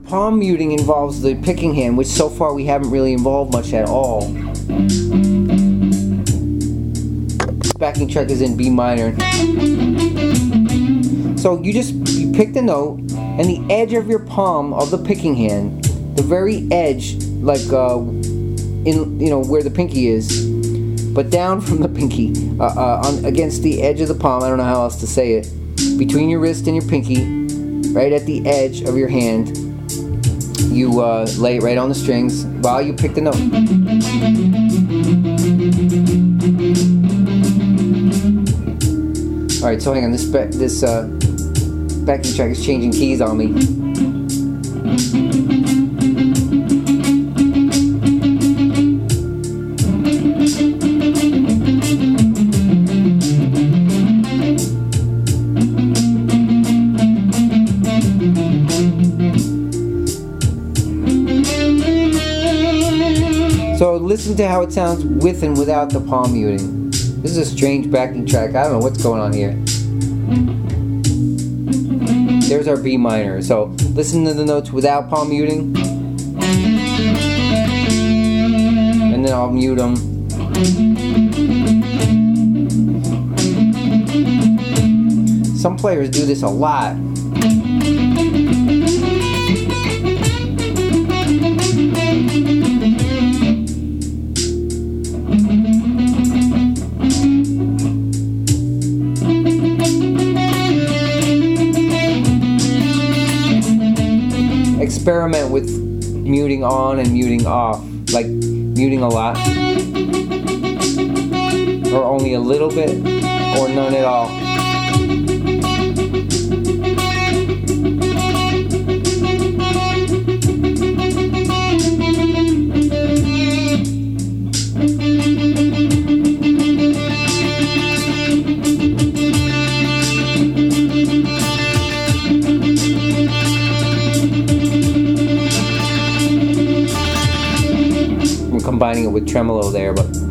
palm muting involves the picking hand, which so far we haven't really involved much at all. This backing track is in B minor. So you pick the note, and the edge of your palm of the picking hand, the very edge, like where the pinky is, but down from the pinky, against the edge of the palm. I don't know how else to say it. Between your wrist and your pinky, right at the edge of your hand, you lay it right on the strings while you pick the note. All right, so hang on. This backing track is changing keys on me. So listen to how it sounds with and without the palm muting. This is a strange backing track. I don't know what's going on here. There's our B minor. So listen to the notes without palm muting. And then I'll mute them. Some players do this a lot. Experiment with muting on and muting off, like muting a lot, or only a little bit, or none at all. Combining it with tremolo there, but